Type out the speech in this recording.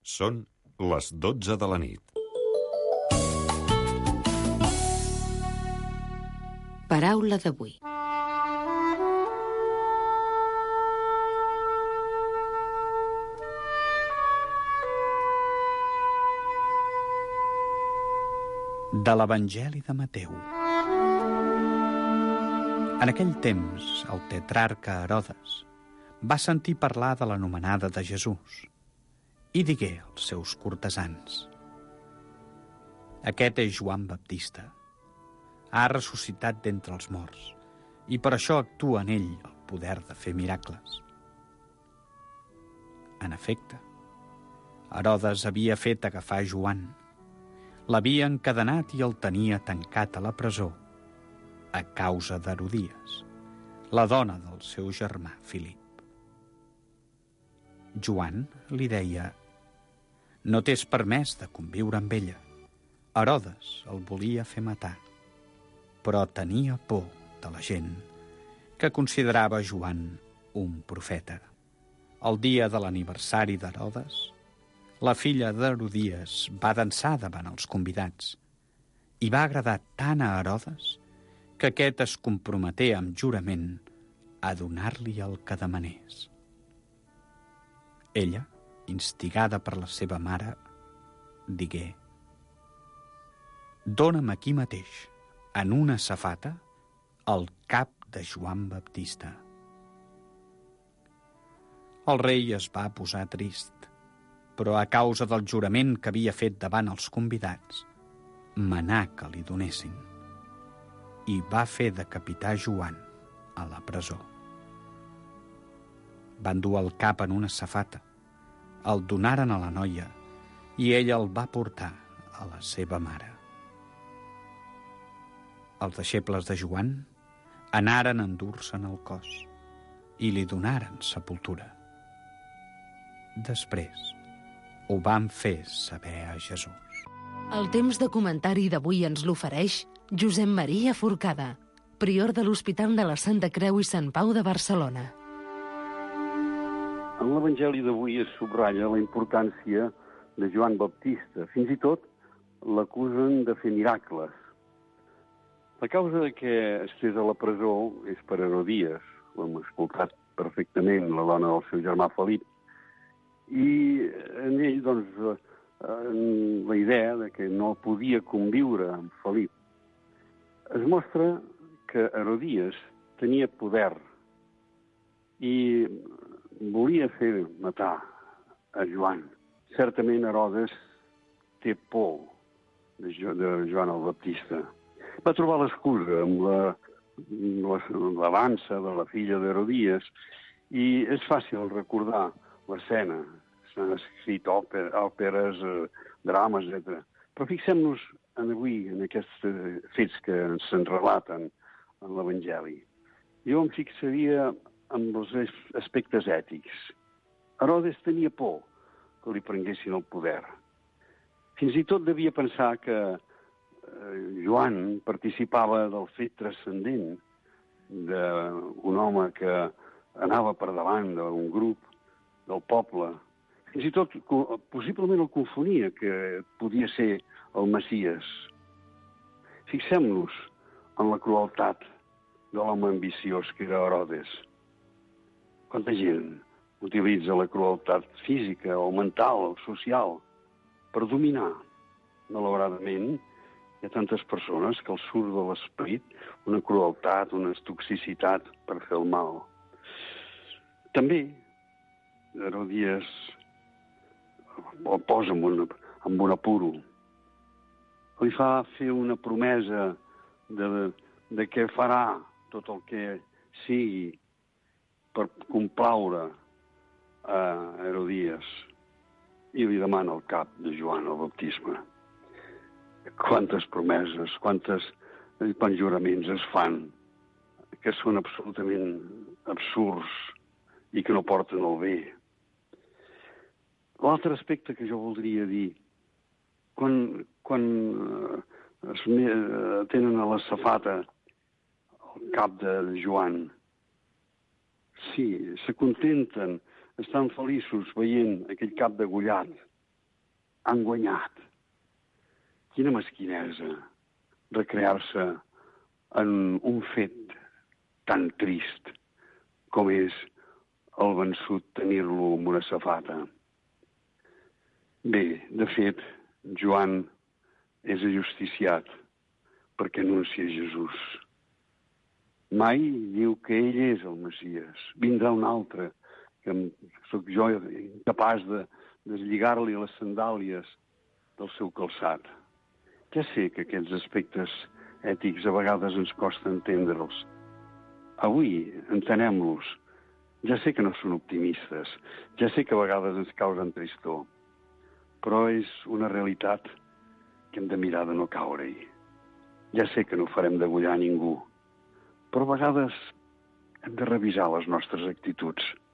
Són les 12 de la nit. Paraula d'avui. De l'Evangeli de Mateu. En aquell temps, el tetrarca Herodes va sentir parlar de l'anomenada de Jesús i digué als seus cortesans: aquest és Joan Baptista. Ha ressuscitat d'entre els morts i per això actua en ell el poder de fer miracles. En efecte, Herodes havia fet agafar Joan, l'havia encadenat i el tenia tancat a la presó a causa d'Herodies, la dona del seu germà Filip. Joan li deia: no t'és permès de conviure amb ella. Herodes el volia fer matar, però tenia por de la gent que considerava Joan un profeta. El dia de l'aniversari d'Herodes, la filla d'Herodies va dansar davant els convidats i va agradar tant a Herodes que aquest es comprometé amb jurament a donar-li el que demanés. Ella, instigada per la seva mare, digué: dóna'm aquí mateix, en una safata, el cap de Joan Baptista. El rei es va posar trist, però a causa del jurament que havia fet davant els convidats, manà que li donessin i va fer decapitar Joan a la presó. Van dur el cap en una safata, el donaren a la noia i ella el va portar a la seva mare. Els deixebles de Joan anaren a endur-se'n el cos i li donaren sepultura. Després ho van fer saber a Jesús. El temps de comentari d'avui ens l'ofereix Josep Maria Forcada, prior de l'Hospital de la Santa Creu i Sant Pau de Barcelona. En l'Evangeli d'avui es subratlla la importància de Joan Baptista. Fins i tot l'acusen de fer miracles. La causa de que estés a la presó és per Herodies. Ho hem escoltat perfectament, la dona del seu germà Felip. I en ell, doncs, la idea de que no podia conviure amb Felip. Es mostra que Herodies tenia poder i volia fer matar a Joan. Certament Herodes té por de Joan el Baptista. Va trobar l'excusa amb l'avança de la filla d'Herodies i és fàcil recordar l'escena. S'han escrit òperes, drames, etc. Però fixem-nos avui en aquests fets que se'n relaten en l'Evangeli. Jo em fixaria en els aspectes ètics. Herodes tenia por que li prenguessin el poder. Fins i tot devia pensar que Joan participava del fet transcendent d'un home que anava per davant d'un grup, del poble. Fins i tot possiblement el confonia que podia ser el Messies. Fixem-nos en la crueltat de l'home ambiciós que era Herodes. Quanta gent utilitza la crueltat física o mental o social per dominar. Malauradament, hi ha tantes persones que els surt de l'esperit una crueltat, una toxicitat per fer el mal. També Herodies el posa en un apuro. Li fa fer una promesa de que farà tot el que sigui per complaure a Herodies i li demana el cap de Joan el Baptisme. Quantes promeses, quants juraments es fan que són absolutament absurds i que no porten el bé. L'altre aspecte que jo voldria dir, quan es tenen a la safata el cap de Joan, sí, se contenten, estan feliços veient aquell cap degollat, han guanyat. Quina mesquinesa recrear-se en un fet tan trist com és el vençut tenir-lo amb una safata. Bé, de fet, Joan és ajusticiat perquè anuncia Jesús. Mai diu que ell és el Messies. Vindrà un altre, que sóc jo incapaç de deslligar-li les sandàlies del seu calçat. Ja sé que aquests aspectes ètics a vegades ens costa entendre'ls. Avui entenem-los. Ja sé que no són optimistes, ja sé que a vegades ens causen tristor, però és una realitat que hem de mirar de no caure-hi. Ja sé que no farem degollar ningú, però a vegades hem de revisar les nostres actituds.